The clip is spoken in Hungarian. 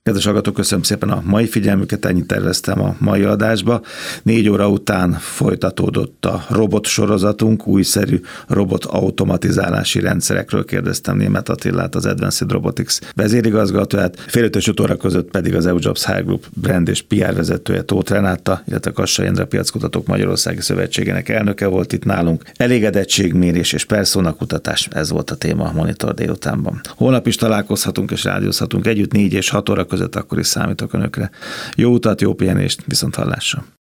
Kedves hallgatók, köszönöm szépen a mai figyelmüket, ennyit terveztem a mai adásba. 4 óra után folytatódott a robot sorozatunk, újszerű robot automatizálási rendszerekről kérdeztem Németh Attilát, az Advanced Robotics vezérigazgatóját, fél 5 és 5 óra között pedig az EU Jobs Hire Group brand és PR vezetője Tóth Renáta, illetve Kassai Endre Piackutatók Magyarországi Szövetségének elnöke volt itt nálunk. Elégedettségmérés és personakutatás, ez volt a téma a Monitor délutánban. Holnap is találkozhatunk és rádiózhatunk együtt 4 és 6 óra között, akkor is számítok önökre. Jó utat, jó pihenést, viszont hallásra!